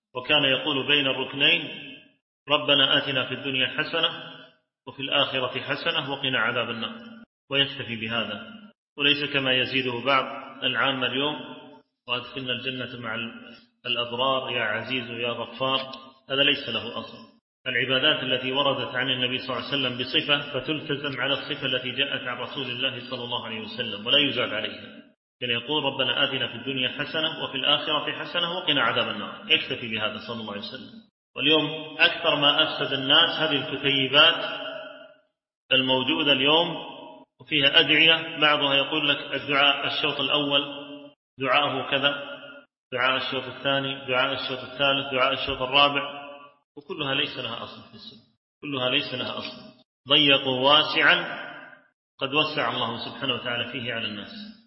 وكان يقول بين الركنين: ربنا آتنا في الدنيا حسنة وفي الآخرة حسنة وقنا عذاب النار، ويكتفي بهذا، وليس كما يزيده بعض العامة اليوم: وأدخلنا الجنة مع الأبرار يا عزيز يا غفار. هذا ليس له أصل. العبادات التي وردت عن النبي صلى الله عليه وسلم بصفة فتلتزم على الصفة التي جاءت عن رسول الله صلى الله عليه وسلم ولا يزاد عليها. كان يقول: ربنا آتنا في الدنيا حسنة وفي الآخرة حسنة وقنا عذاب النار، يكتفي بهذا صلى الله عليه وسلم. واليوم أكثر ما أفسد الناس هذه الكتيبات الموجودة اليوم، وفيها أدعية، بعضها يقول لك الدعاء الشوط الأول دعاءه كذا، دعاء الشوط الثاني، دعاء الشوط الثالث، دعاء الشوط الرابع، وكلها ليس لها أصل في السنة، كلها ليس لها أصل. ضيقوا واسعا قد وسع الله سبحانه وتعالى فيه على الناس.